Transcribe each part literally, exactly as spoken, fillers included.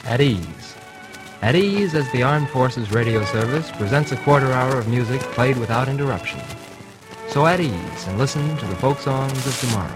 At Ease. At Ease, as the Armed Forces Radio Service presents a quarter hour of music played without interruption. So at ease and listen to the folk songs of tomorrow.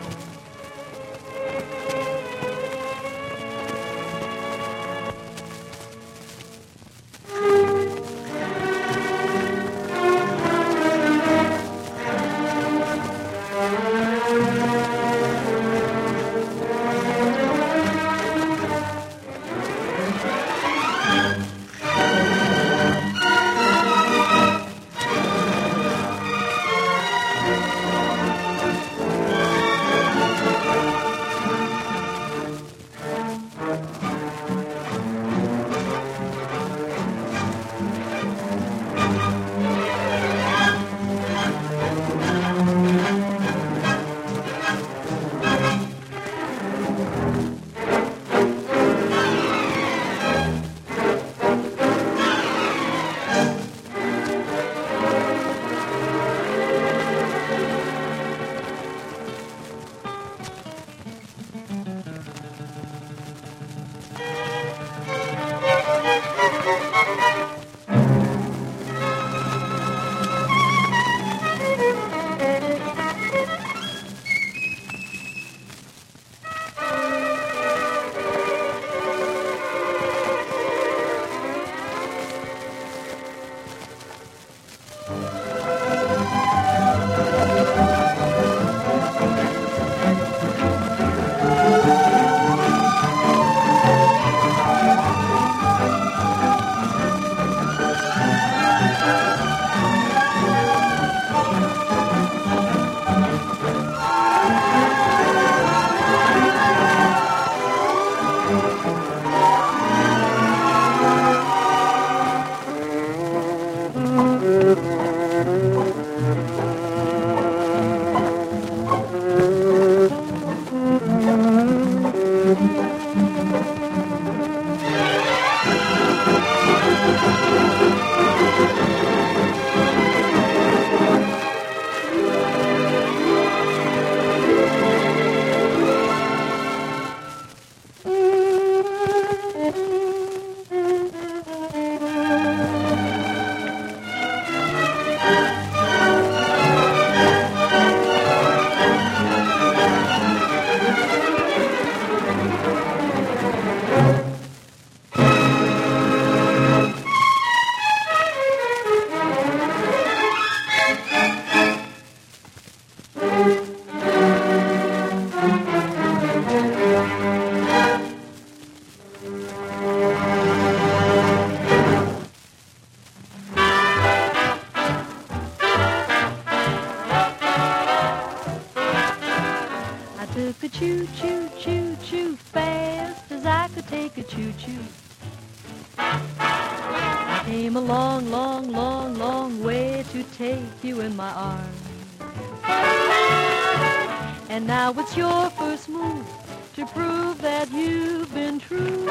And now it's your first move to prove that you've been true.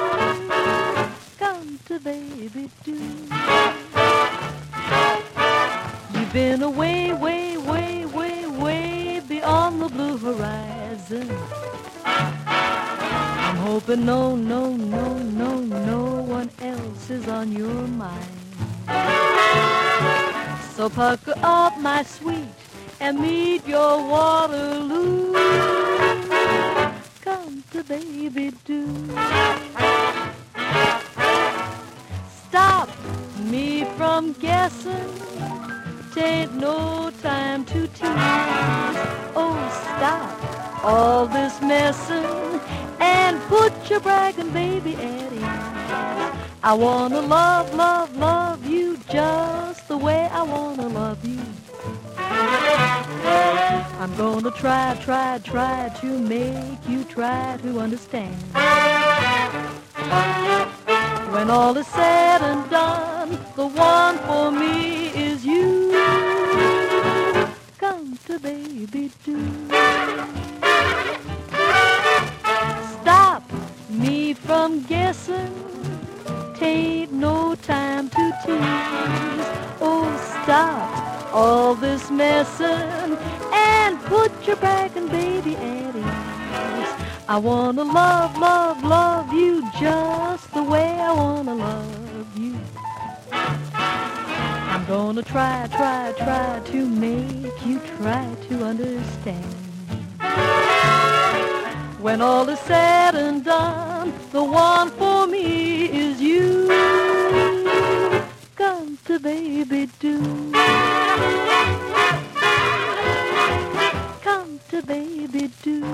Come to baby do. You've been away, way, way, way, way beyond the blue horizon. I'm hoping no, no, no, no, no one else is on your mind. So pucker up, my sweet, and meet your Waterloo. Come to baby do. Stop me from guessing, 'tain't no time to tease. Oh, stop all this messing and put your bragging baby at ease. I wanna love, love, love you just the way I wanna love you. I'm gonna try, try, try to make you try to understand. When all is said and done, the one for me is you. Come to baby do. Stop me from guessing, 'tain't no time to tease. Oh, stop all this messing and put your bragging baby at ease. I wanna love, love, love you just the way I wanna love you. I'm gonna try, try, try to make you try to understand. When all is said and done, the one for me is you. Come to baby do. Come to baby do.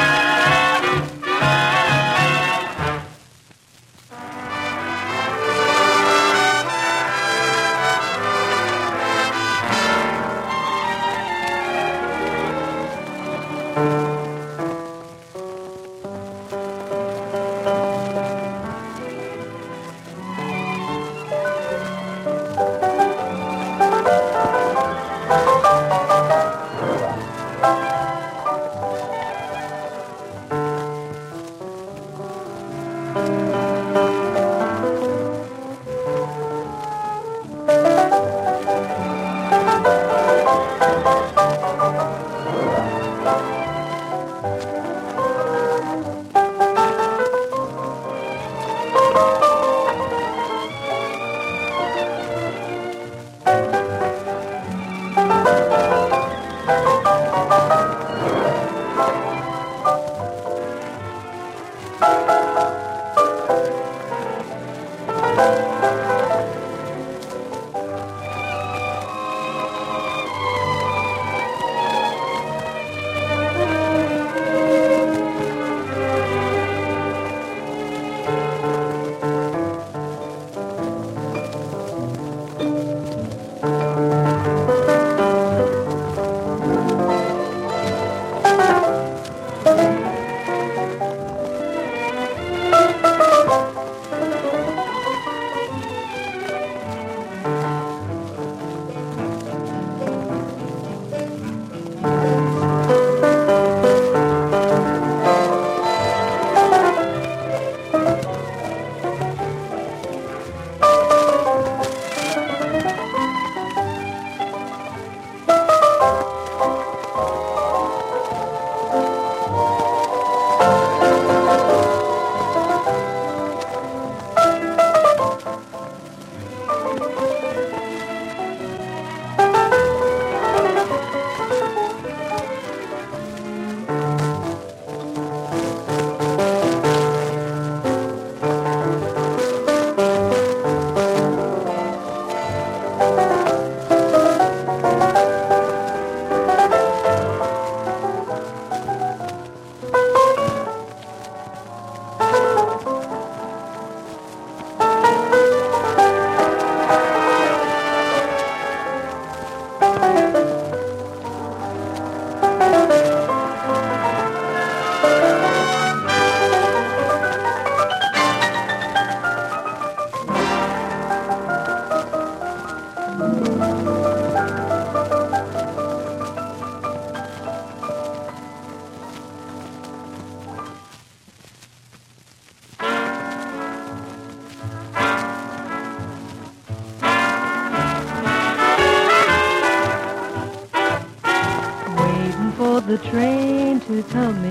The train to come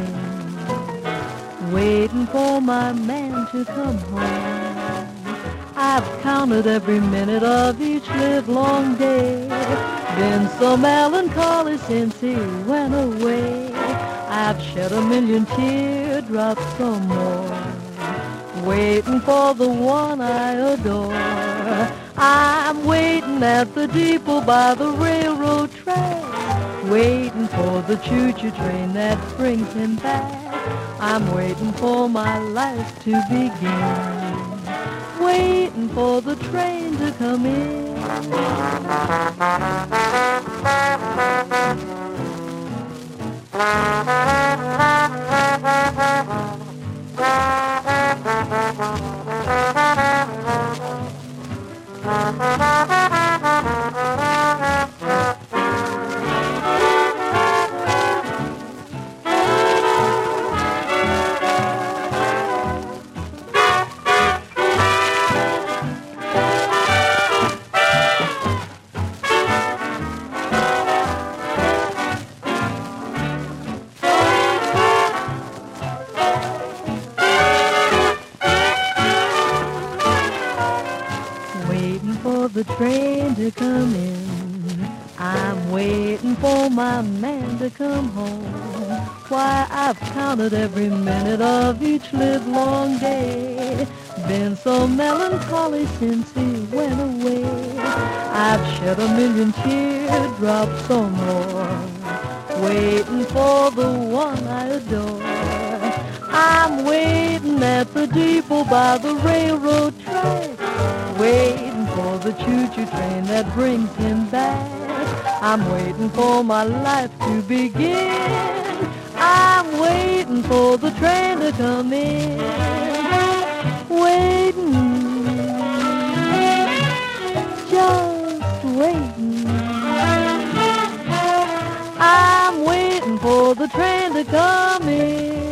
in, waiting for my man to come home. I've counted every minute of each livelong day, been so melancholy since he went away. I've shed a million teardrops or more, waiting for the one I adore. I'm waiting at the depot by the railroad track, waiting for the choo-choo train that brings him back. I'm waiting for my life to begin, waiting for the train to come in. the train to come in. I'm waiting for my man to come home. Why, I've counted every minute of each livelong day. Been so melancholy since he went away. I've shed a million teardrops or more, waiting for the one I adore. I'm waiting at the depot by the railroad track, waiting for the choo-choo train that brings him back. I'm waiting for my life to begin. I'm waiting for the train to come in. Waiting, just waiting. I'm waiting for the train to come in.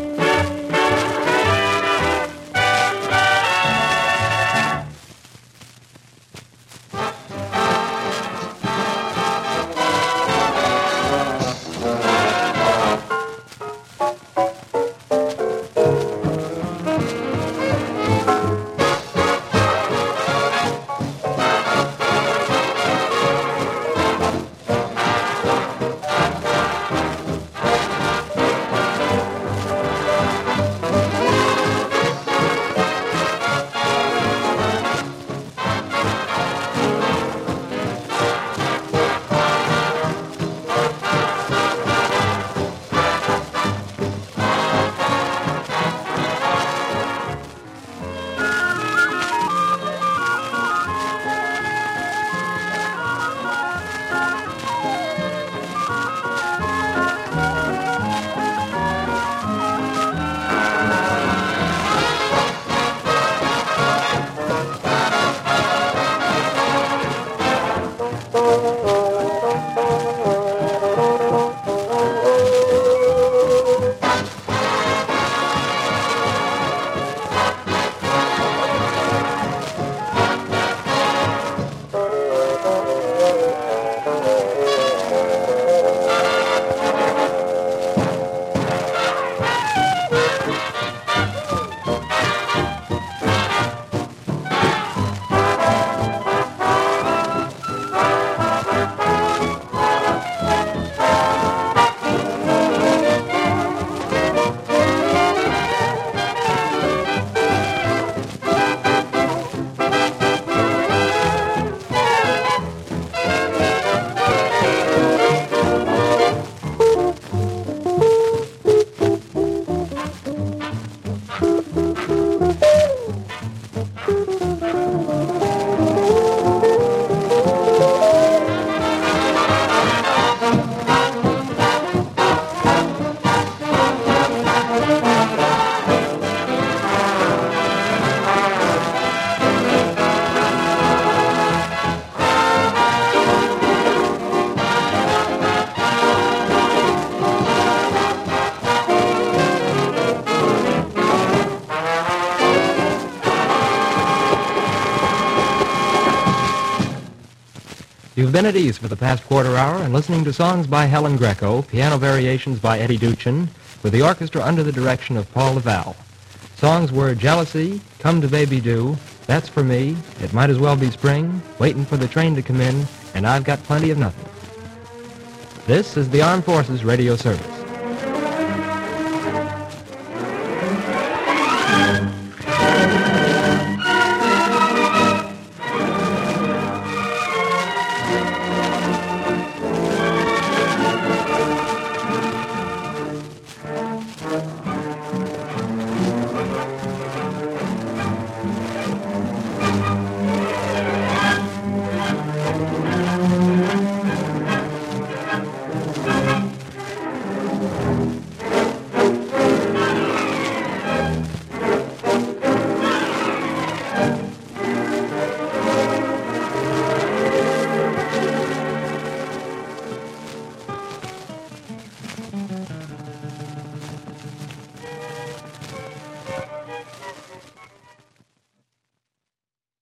You've been at ease for the past quarter hour and listening to songs by Helen Greco, piano variations by Eddie Duchin, with the orchestra under the direction of Paul LaValle. Songs were Jealousy, Come to Baby Do, That's for Me, It Might As Well Be Spring, Waiting for the Train to Come In, and I've Got Plenty of Nothing. This is the Armed Forces Radio Service.